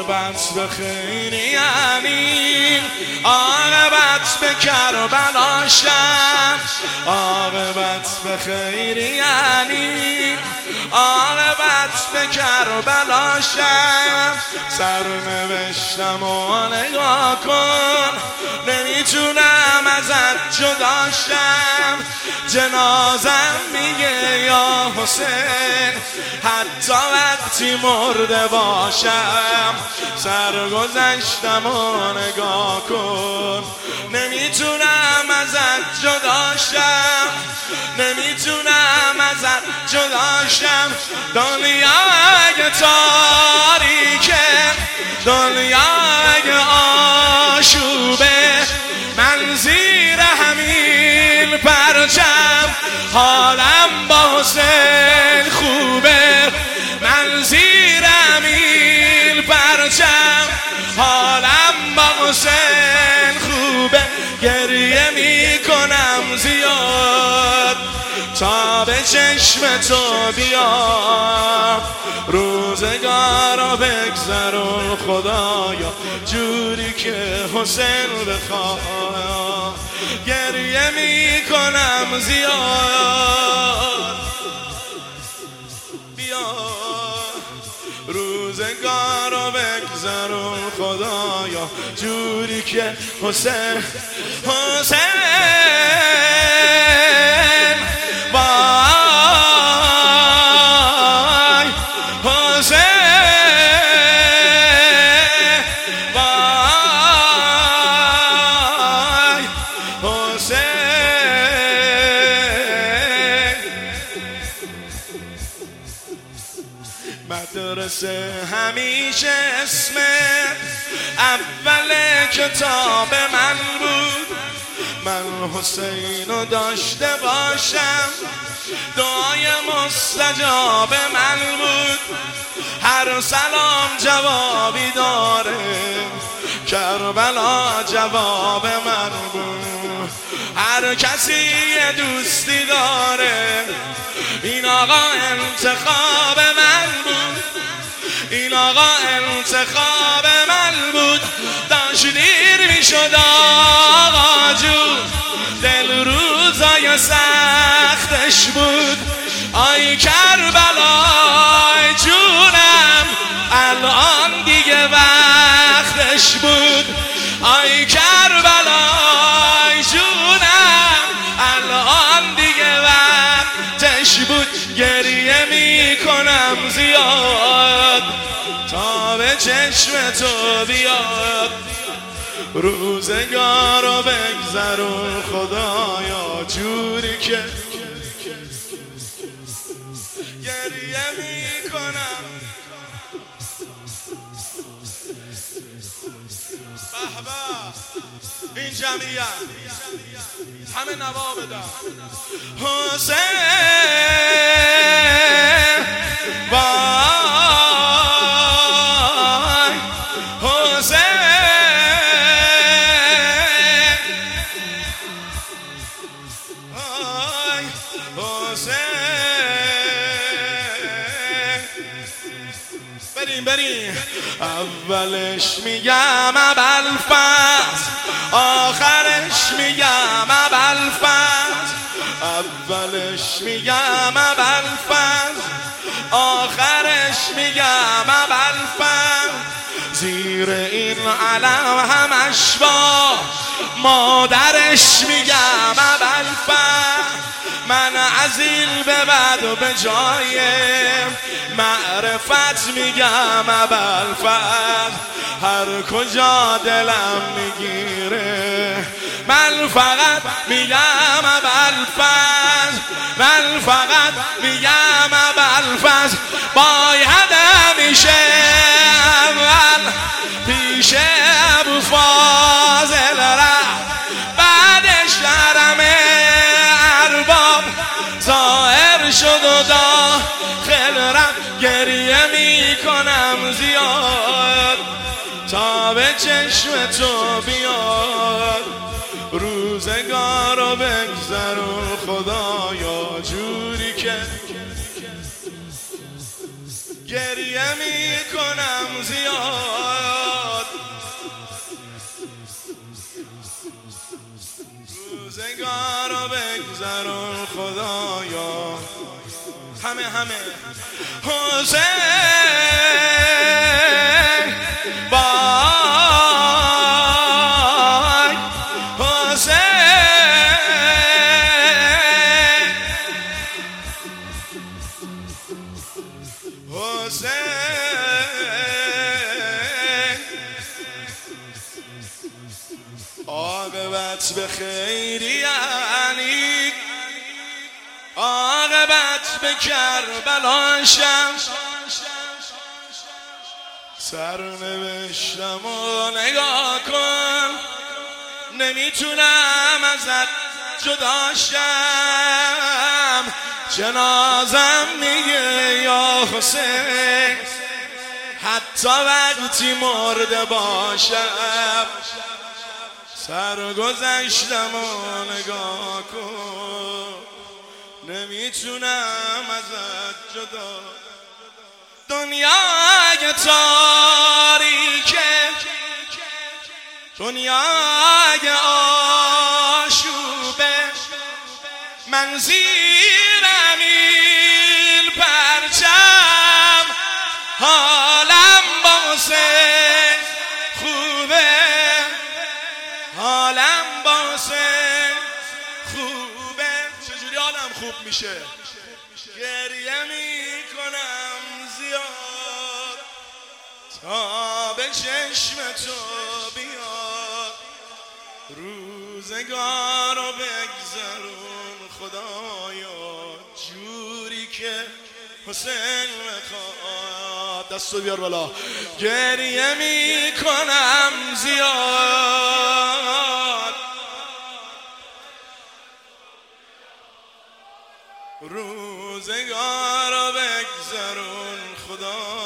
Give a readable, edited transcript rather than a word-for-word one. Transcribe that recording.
عاقبت به خیر یعنی عاقبت به کربلا شم، عاقبت به خیر یعنی عاقبت به کربلا شم. سرنوشتم و نگاه کن نمیتونم ازت جدا شم. جنازم میگه یا حسین حتی وقتی مرده باشم. سرگذشتم و نگاه کن نمیتونم ازت جدا شم، نمیتونم ازت جدا شم. دنیا اگه تاریکه، دنیا اگه آشوبه، من زیر همین پرچم حالم با حسین خوبه. من زیر همین پرچم حالم با حسین خوبه. گریه میکنم زیاد تا به چشم تو بیام. روزگارو بگذرون خدایا جوری که حسین بخواد. گریه میکنم زیاد بیا. روزگارو بگذرون خدایا جوری که حسین مدرسه همیشه اسم اول کتاب من بود. من حسینو داشته باشم دعای مستجاب من بود. هر سلام جوابی داره کربلا جواب من بود. هر کسی یه دوستی داره این آقا انتخاب من بود. این آقا انتخاب من بود. داشت دیر میشد آقا جون دل روزای سختش بود. آی کربلای جونم الان دیگه وقتش بود. آی کربلای جونم الان دیگه وقتش بود. گریه میکنم زیاد تا به چشم تو بیاد. روزگارو بگذرون خدایا جوری که گریه میکنم. به این جمعیت همه نوا بدن. حسین وای حسین وای حسین. بریم اولش میگم ابوالفضل، آخرش میگم ابوالفضل. اولش میگم ابوالفضل، آخرش میگم ابوالفضل. زیر این علم همش با مادرش میگم ابوالفضل. من از این به بعد و به جای معرفت میگم ابوالفضل. هر کجا دلم میگیره من فقط میگم ابوالفضل. من فقط میگم ابوالفضل. باید همیشه اول پیش ابوالفاضل رفت، بعدش حرم ارباب ظاهر شد و داخل رفت. گریه میکنم زیاد تا به چشم تو بیاد. روزگارو بگذرون خدایا جوری که گریه میکنم زیاد. روزگار رو بگذرون خدایا. همه حسین بای حسین عاقبت به خیری یعنی عاقبت به کربلا شم. سرنوشتم و نگاه کن نمیتونم ازت جدا شم. جنازم میگه یا حسین حتی وقتی مرده باشم. سرگذشتم و نگاه کن نمیتونم ازت جدا. دنیای تاریکه دنیای آشوبه من زیرم این پرچم حالم با حسین خوبه. حالم با حسین خوبه. چجوری حالم خوب میشه؟ گریه میکنم زیاد تا به چشم تو بیاد. روزگار رو بگذرون خدایا جوری که حسین میخواد. دستو بیار بالا. گریه میکنم زیاد روزگار رو بگذرون خدا.